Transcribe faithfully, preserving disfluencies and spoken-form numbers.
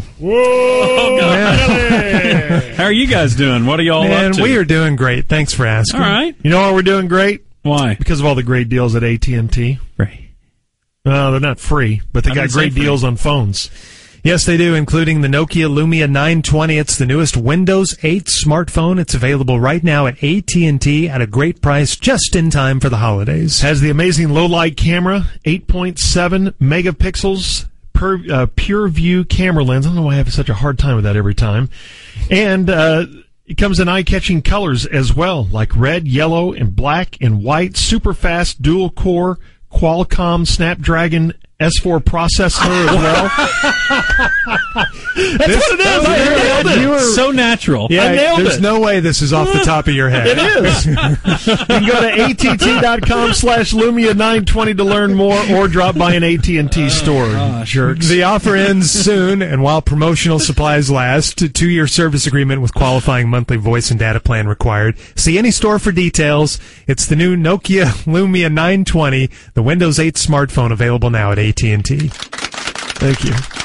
Whoa! Oh, God. How are you guys doing? What are y'all Man, up to? we are doing great. Thanks for asking. All right. You know why we're doing great? Why? Because of all the great deals at A T and T. Free. No, they're not free, but they I got didn't say great free. deals on phones. Yes, they do, including the Nokia Lumia nine twenty. It's the newest Windows eight smartphone. It's available right now at A T and T at a great price, just in time for the holidays. Has the amazing low-light camera, eight point seven megapixels, per, uh, pure view camera lens. I don't know why I have such a hard time with that every time. And uh, it comes in eye-catching colors as well, like red, yellow, and black and white. Super fast dual-core Qualcomm Snapdragon S four processor as well. That's This- what it is. oh, I nailed it. you were- So natural. Yeah, I nailed there's it. no way this is off the top of your head. It is. You can go to att.com slash Lumia nine twenty to learn more, or drop by an A T and T store. Jerks. The offer ends soon, and while promotional supplies last, a two-year service agreement with qualifying monthly voice and data plan required. See any store for details. It's the new Nokia Lumia nine twenty, the Windows eight smartphone, available now at A T and T. Thank you.